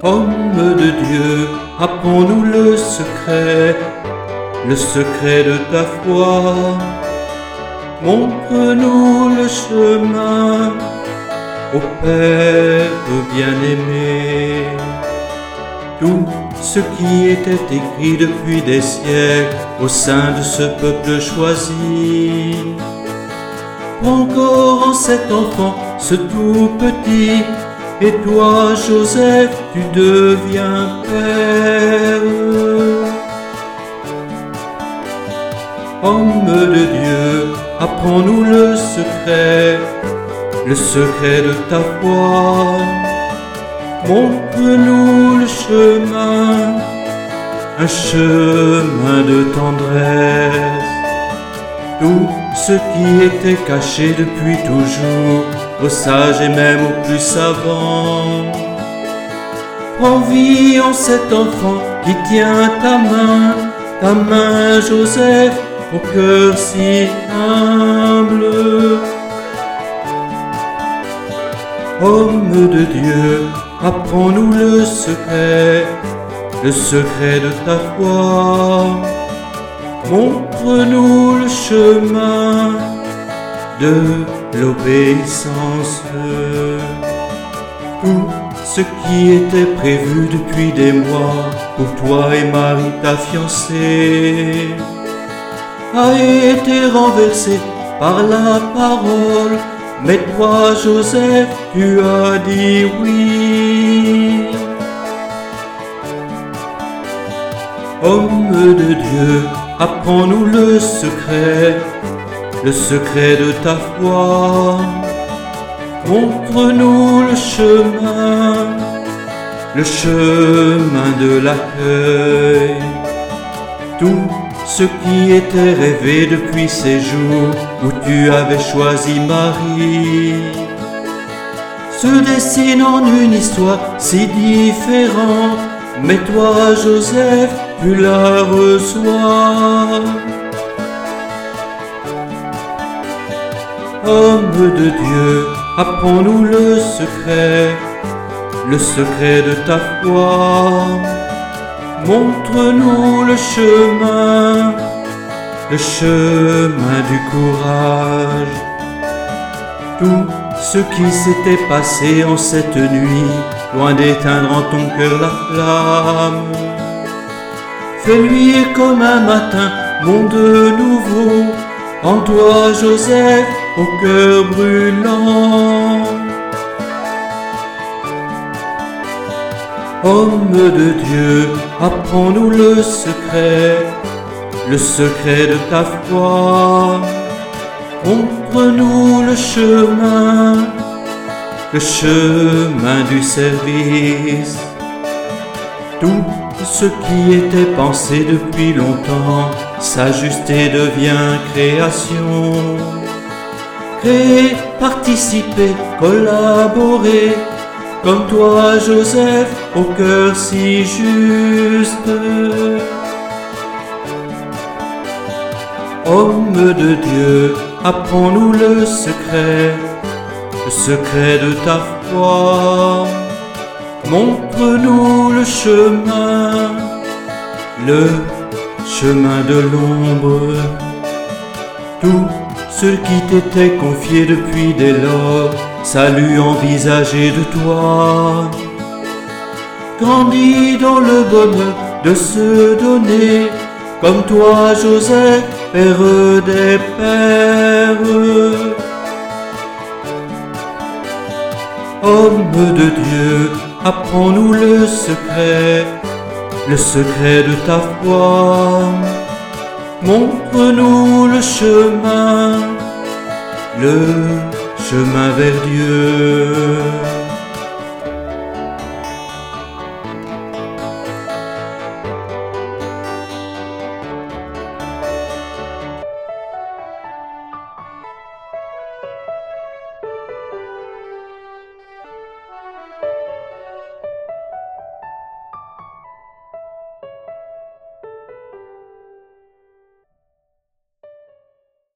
Homme de Dieu, apprends-nous le secret de ta foi. Montre-nous le chemin au Père bien-aimé. Tout ce qui était écrit depuis des siècles au sein de ce peuple choisi. Prends encore en cet enfant, ce tout petit, et toi, Joseph, tu deviens père. Homme de Dieu, apprends-nous le secret de ta foi. Montre-nous le chemin, un chemin de tendresse. Tout ce qui était caché depuis toujours, aux sages et même aux plus savants. Prends vie en cet enfant qui tient ta main Joseph, au cœur si humble. Homme de Dieu, apprends-nous le secret de ta foi. Montre-nous le chemin de l'obéissance. Tout ce qui était prévu depuis des mois pour toi et Marie ta fiancée a été renversé par la parole, mais toi, Joseph, tu as dit oui. Homme de Dieu, apprends-nous le secret de ta foi. Montre-nous le chemin de l'accueil. Tout ce qui était rêvé depuis ces jours où tu avais choisi Marie se dessine en une histoire si différente, mais toi, Joseph, tu la reçois. Homme de Dieu, apprends-nous le secret de ta foi. Montre-nous le chemin du courage. Tout ce qui s'était passé en cette nuit, loin d'éteindre en ton cœur la flamme, fais luire comme un matin, monde nouveau, en toi, Joseph, au cœur brûlant. Homme de Dieu, apprends-nous le secret de ta foi. Montre-nous le chemin du service. Tout ce qui était pensé depuis longtemps s'ajuste et devient création. Créer, participer, collaborer, comme toi, Joseph, au cœur si juste. Homme de Dieu, apprends-nous le secret de ta foi. Montre-nous le chemin de l'ombre. Tout ce qui t'était confié depuis dès lors, salut envisagé de toi. Grandis dans le bonheur de se donner, comme toi, Joseph, Père des pères. Homme de Dieu, apprends-nous le secret de ta foi. Montre-nous le chemin vers Dieu.